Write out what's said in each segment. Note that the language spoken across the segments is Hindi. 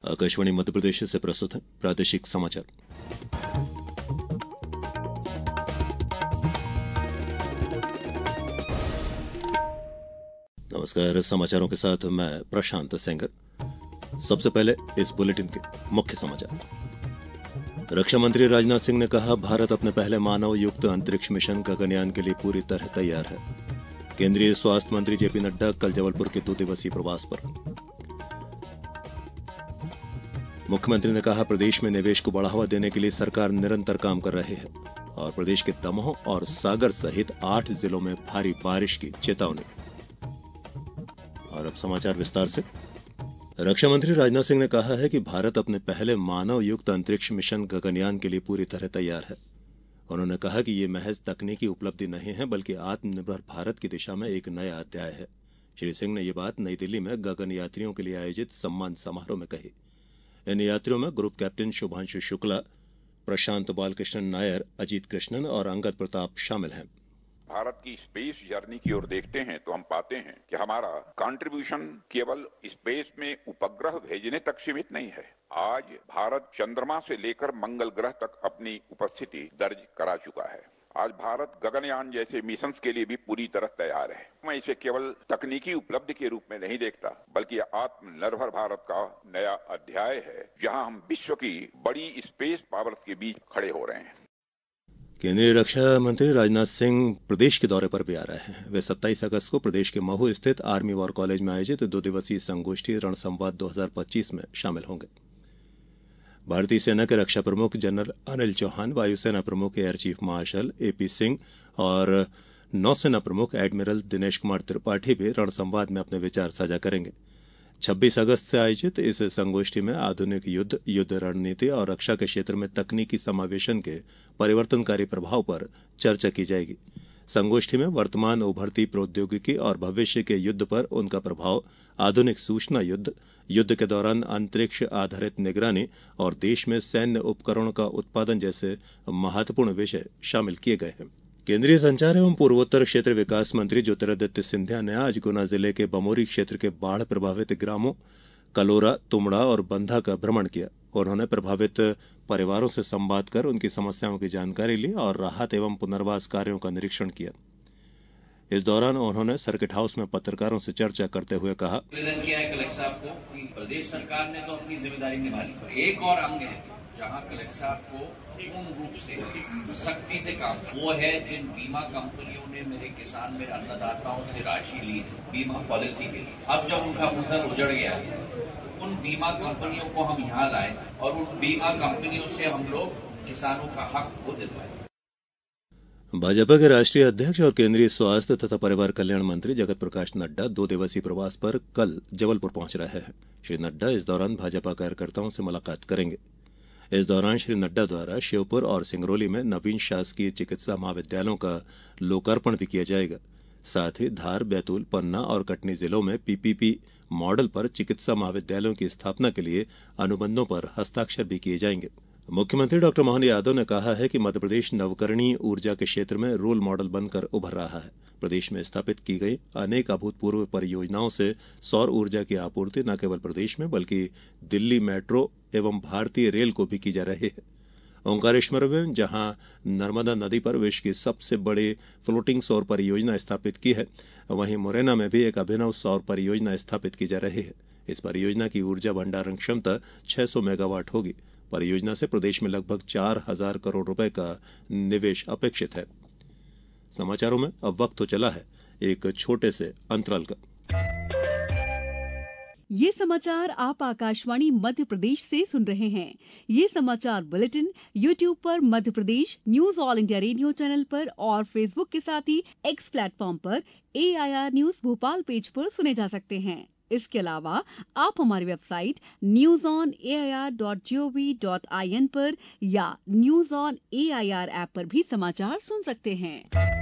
आकाशवाणी मध्य प्रदेश से प्रस्तुत है प्रादेशिक समाचार। नमस्कार, समाचारों के साथ मैं प्रशांत सेंगर। सबसे पहले इस बुलेटिन के मुख्य समाचार। रक्षा मंत्री राजनाथ सिंह ने कहा, भारत अपने पहले मानव युक्त अंतरिक्ष मिशन गगनयान के लिए पूरी तरह तैयार है। केंद्रीय स्वास्थ्य मंत्री जेपी नड्डा कल जबलपुर के 2 दिवसीय प्रवास पर। मुख्यमंत्री ने कहा, प्रदेश में निवेश को बढ़ावा देने के लिए सरकार निरंतर काम कर रही है और प्रदेश के दमोह और सागर सहित 8 जिलों में भारी बारिश की चेतावनी। और अब समाचार विस्तार से। रक्षा मंत्री राजनाथ सिंह ने कहा है कि भारत अपने पहले मानव युक्त अंतरिक्ष मिशन गगनयान के लिए पूरी तरह तैयार है। उन्होंने कहा कि ये महज तकनीकी उपलब्धि नहीं है, बल्कि आत्मनिर्भर भारत की दिशा में एक नया अध्याय है। श्री सिंह ने ये बात नई दिल्ली में गगन यात्रियों के लिए आयोजित सम्मान समारोह में कही। इन यात्रियों में ग्रुप कैप्टन शुभांशु शुक्ला, प्रशांत बालकृष्णन नायर, अजीत कृष्णन और अंगद प्रताप शामिल हैं। भारत की स्पेस जर्नी की ओर देखते हैं तो हम पाते हैं कि हमारा कंट्रीब्यूशन केवल स्पेस में उपग्रह भेजने तक सीमित नहीं है। आज भारत चंद्रमा से लेकर मंगल ग्रह तक अपनी उपस्थिति दर्ज करा चुका है। आज भारत गगनयान जैसे मिशन के लिए भी पूरी तरह तैयार है। मैं इसे केवल तकनीकी उपलब्धि के रूप में नहीं देखता, बल्कि आत्मनिर्भर भारत का नया अध्याय है, जहां हम विश्व की बड़ी स्पेस पावर्स के बीच खड़े हो रहे हैं। केंद्रीय रक्षा मंत्री राजनाथ सिंह प्रदेश के दौरे पर भी आ रहे हैं। वे 27 अगस्त को प्रदेश के महू स्थित आर्मी वॉर कॉलेज में आयोजित 2 दिवसीय संगोष्ठी रणसंवाद 2025 में शामिल होंगे। भारतीय सेना के रक्षा प्रमुख जनरल अनिल चौहान, वायुसेना प्रमुख air chief marshal A P Singh और नौसेना प्रमुख एडमिरल दिनेश कुमार त्रिपाठी भी रणसंवाद में अपने विचार साझा करेंगे। 26 अगस्त से आयोजित इस संगोष्ठी में आधुनिक युद्ध रणनीति और रक्षा के क्षेत्र में तकनीकी समावेशन के परिवर्तनकारी प्रभाव पर चर्चा की जाएगी। संगोष्ठी में वर्तमान उभरती प्रौद्योगिकी और भविष्य के युद्ध पर उनका प्रभाव, आधुनिक सूचना युद्ध के दौरान अंतरिक्ष आधारित निगरानी और देश में सैन्य उपकरणों का उत्पादन जैसे महत्वपूर्ण विषय शामिल किए गए हैं। केंद्रीय संचार एवं पूर्वोत्तर क्षेत्र विकास मंत्री ज्योतिरादित्य सिंधिया ने आज गुना जिले के बमोरी क्षेत्र के बाढ़ प्रभावित ग्रामों कलोरा, तुमड़ा और बंधा का भ्रमण किया। उन्होंने प्रभावित परिवारों से संवाद कर उनकी समस्याओं की जानकारी ली और राहत एवं पुनर्वास कार्यों का निरीक्षण किया। इस दौरान उन्होंने सर्किट हाउस में पत्रकारों से चर्चा करते हुए कहा, निवेदन किया है कलेक्टर साहब को कि प्रदेश सरकार ने तो अपनी जिम्मेदारी निभा ली, पर एक और अंग है जहां कलेक्टर साहब को पूर्ण रूप से सख्ती से काम करना, वो है जिन बीमा कंपनियों ने मेरे किसान, मेरे अन्नदाताओं से राशि ली है बीमा पॉलिसी के लिए। अब जब उनका फसल उजड़ गया है, उन बीमा कंपनियों को हम यहाँ लाए और उन बीमा कंपनियों से हम लोग किसानों का हक को दिलवाए। भाजपा के राष्ट्रीय अध्यक्ष और केंद्रीय स्वास्थ्य तथा परिवार कल्याण मंत्री जगत प्रकाश नड्डा 2 दिवसीय प्रवास पर कल जबलपुर पहुंच रहे हैं। श्री नड्डा इस दौरान भाजपा कार्यकर्ताओं से मुलाकात करेंगे। इस दौरान श्री नड्डा द्वारा श्योपुर और सिंगरौली में नवीन शासकीय चिकित्सा महाविद्यालयों का लोकार्पण भी किया जाएगा। साथ ही धार, बैतूल, पन्ना और कटनी जिलों में पीपीपी मॉडल पर चिकित्सा महाविद्यालयों की स्थापना के लिए अनुबंधों पर हस्ताक्षर भी किए जाएंगे। मुख्यमंत्री डॉ मोहन यादव ने कहा है कि मध्यप्रदेश नवकरणीय ऊर्जा के क्षेत्र में रोल मॉडल बनकर उभर रहा है। प्रदेश में स्थापित की गई अनेक अभूतपूर्व परियोजनाओं से सौर ऊर्जा की आपूर्ति न केवल प्रदेश में बल्कि दिल्ली मेट्रो एवं भारतीय रेल को भी की जा रही है। ओंकारेश्वर में जहां नर्मदा नदी पर विश्व की सबसे बड़ी फ्लोटिंग सौर परियोजना स्थापित की है, वहीं मुरैना में भी एक अभिनव सौर परियोजना स्थापित की जा रही है। इस परियोजना की ऊर्जा भंडारण क्षमता 600 मेगावाट होगी। परियोजना से प्रदेश में लगभग 4000 करोड़ रुपए का निवेश अपेक्षित है। समाचारों में अब वक्त तो चला है एक छोटे से अंतराल का। ये समाचार आप आकाशवाणी मध्य प्रदेश से सुन रहे हैं। ये समाचार बुलेटिन YouTube पर Madhya Pradesh news all India radio channel पर और फेसबुक के साथ ही एक्स प्लेटफॉर्म पर AIR न्यूज भोपाल पेज पर सुने जा सकते हैं। इसके अलावा आप हमारी वेबसाइट newsonair.gov.in पर या न्यूज ऑन AIR ऐप पर भी समाचार सुन सकते हैं।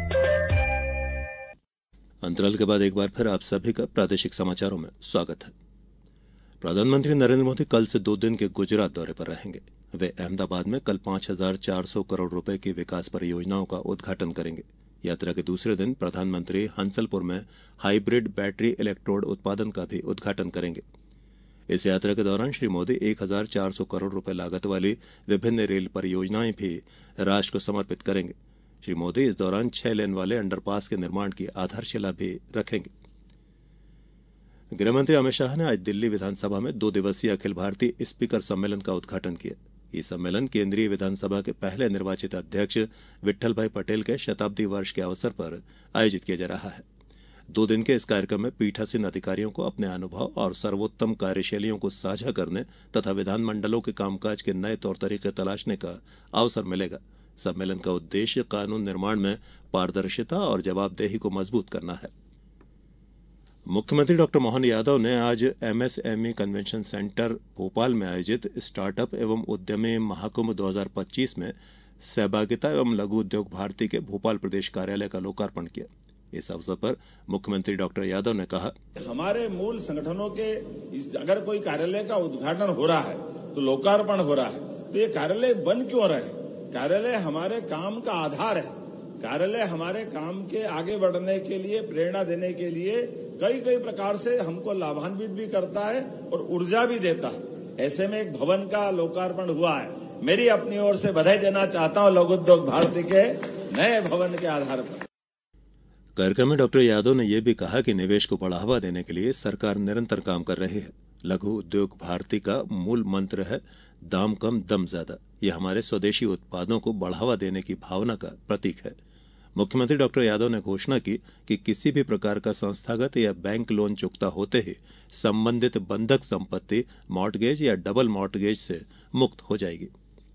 अंतराल के बाद एक बार फिर आप सभी का प्रादेशिक समाचारों में स्वागत है। प्रधानमंत्री नरेंद्र मोदी कल से 2 दिन के गुजरात दौरे पर रहेंगे। वे अहमदाबाद में कल 5400 करोड़ रुपए की विकास परियोजनाओं का उद्घाटन करेंगे। यात्रा के दूसरे दिन प्रधानमंत्री हंसलपुर में हाइब्रिड बैटरी इलेक्ट्रोड उत्पादन का भी उद्घाटन करेंगे। इस यात्रा के दौरान श्री मोदी 1400 करोड़ रुपए लागत वाली विभिन्न रेल परियोजनाएं भी राष्ट्र को समर्पित करेंगे। श्री मोदी इस दौरान 6 लेन वाले अंडरपास के निर्माण की आधारशिला भी रखेंगे। गृहमंत्री अमित शाह ने आज दिल्ली विधानसभा में 2 दिवसीय अखिल भारतीय स्पीकर सम्मेलन का उद्घाटन किया। ये सम्मेलन केंद्रीय विधानसभा के पहले निर्वाचित अध्यक्ष विट्ठल भाई पटेल के शताब्दी वर्ष के अवसर पर आयोजित किया जा रहा है। 2 दिन के इस कार्यक्रम में पीठासीन अधिकारियों को अपने अनुभव और सर्वोत्तम कार्यशैलियों को साझा करने तथा विधानमंडलों के कामकाज के नए तौर तरीके तलाशने का अवसर मिलेगा। सम्मेलन का उद्देश्य कानून निर्माण में पारदर्शिता और जवाबदेही को मजबूत करना है। मुख्यमंत्री डॉक्टर मोहन यादव ने आज एमएसएमई कन्वेंशन सेंटर भोपाल में आयोजित स्टार्टअप एवं उद्यमी महाकुंभ 2025 में सहभागिता एवं लघु उद्योग भारती के भोपाल प्रदेश कार्यालय का लोकार्पण किया। इस अवसर पर मुख्यमंत्री डॉक्टर यादव ने कहा, हमारे मूल संगठनों के अगर कोई कार्यालय का उद्घाटन हो रहा है तो लोकार्पण हो रहा है, तो ये कार्यालय बन क्यों रहे? कार्यालय हमारे काम का आधार है। कार्यालय हमारे काम के आगे बढ़ने के लिए, प्रेरणा देने के लिए कई प्रकार से हमको लाभान्वित भी करता है और ऊर्जा भी देता है। ऐसे में एक भवन का लोकार्पण हुआ है। मेरी अपनी ओर से बधाई देना चाहता हूं लघु उद्योग भारती के नए भवन के आधार पर। कार्यक्रम में डॉक्टर यादव ने यह भी कहा कि निवेश को बढ़ावा देने के लिए सरकार निरंतर काम कर रही है। लघु उद्योग भारती का मूल मंत्र है दाम कम दम ज्यादा। यह हमारे स्वदेशी उत्पादों को बढ़ावा देने की भावना का प्रतीक है। मुख्यमंत्री डॉक्टर यादव ने घोषणा की कि किसी भी प्रकार का संस्थागत या बैंक लोन चुकता होते ही संबंधित बंधक संपत्ति मॉर्टगेज या डबल मॉर्टगेज से मुक्त हो जाएगी।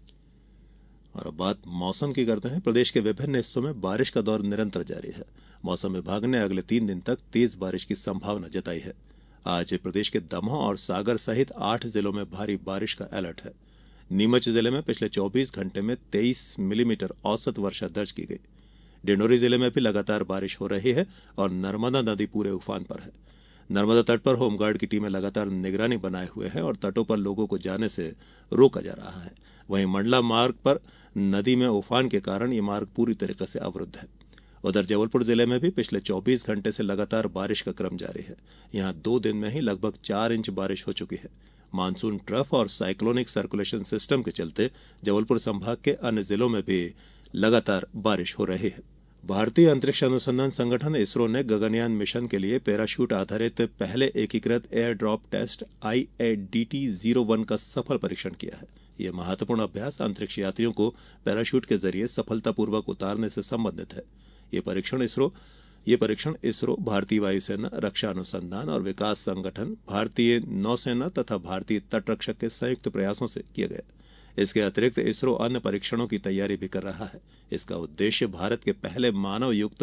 और अब बात मौसम की करते हैं। प्रदेश के विभिन्न हिस्सों में बारिश का दौर निरंतर जारी है। मौसम विभाग ने अगले 3 दिन तक तेज बारिश की संभावना जताई है। आज प्रदेश के दमोह और सागर सहित 8 जिलों में भारी बारिश का अलर्ट है। नीमच जिले में पिछले 24 घंटे में 23 मिलीमीटर औसत वर्षा दर्ज की गई। डिंडोरी जिले में भी लगातार बारिश हो रही है और नर्मदा नदी पूरे उफान पर है। नर्मदा तट पर होमगार्ड की टीमें लगातार निगरानी बनाए हुए हैं और तटों पर लोगों को जाने से रोका जा रहा है। वहीं मंडला मार्ग पर नदी में उफान के कारण ये मार्ग पूरी तरीके से अवरुद्ध है। उधर जबलपुर जिले में भी पिछले 24 घंटे से लगातार बारिश का क्रम जारी है। यहां 2 दिन में ही लगभग 4 इंच बारिश हो चुकी है। मानसून ट्रफ और साइक्लोनिक सर्कुलेशन सिस्टम के चलते जबलपुर संभाग के अन्य जिलों में भी लगातार बारिश हो रही है। भारतीय अंतरिक्ष अनुसंधान संगठन इसरो ने गगनयान मिशन के लिए पैराशूट आधारित पहले एकीकृत एयर ड्रॉप टेस्ट IADT-01 का सफल परीक्षण किया है। यह महत्वपूर्ण अभ्यास अंतरिक्ष यात्रियों को पैराशूट के जरिए सफलतापूर्वक उतारने से संबंधित है। यह परीक्षण इसरो, भारतीय वायुसेना, रक्षा अनुसंधान और विकास संगठन, भारतीय नौसेना तथा भारतीय तटरक्षक के संयुक्त प्रयासों से किया गया। इसके अतिरिक्त इसरो अन्य परीक्षणों की तैयारी भी कर रहा है। इसका उद्देश्य भारत के पहले मानव युक्त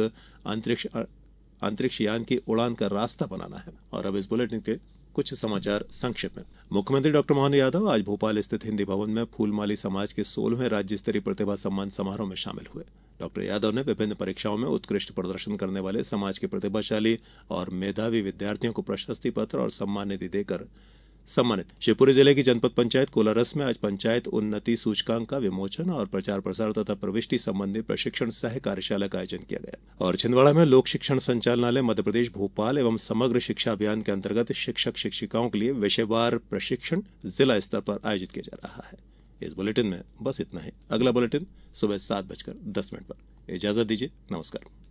अंतरिक्ष यान की उड़ान का रास्ता बनाना है। और अब इस बुलेटिन के कुछ समाचार संक्षिप्त में। मुख्यमंत्री डॉक्टर मोहन यादव आज भोपाल स्थित हिंदी भवन में फूलमाली समाज के 16वें राज्य स्तरीय प्रतिभा सम्मान समारोह में शामिल हुए। डॉक्टर यादव ने विभिन्न परीक्षाओं में उत्कृष्ट प्रदर्शन करने वाले समाज के प्रतिभाशाली और मेधावी विद्यार्थियों को प्रशस्ति पत्र और सम्मान निधि देकर सम्मानित। शिवपुरी जिले की जनपद पंचायत कोलारस में आज पंचायत उन्नति सूचकांक का विमोचन और प्रचार प्रसार तथा प्रविष्टि संबंधी प्रशिक्षण सह कार्यशाला का आयोजन किया गया। और छिंदवाड़ा में लोक शिक्षण संचालनालय मध्यप्रदेश भोपाल एवं समग्र शिक्षा अभियान के अंतर्गत शिक्षक शिक्षिकाओं के लिए विषयवार प्रशिक्षण जिला स्तर पर आयोजित किया जा रहा है। इस बुलेटिन में बस इतना ही। अगला बुलेटिन सुबह 7:10 पर। इजाजत दीजिए। नमस्कार।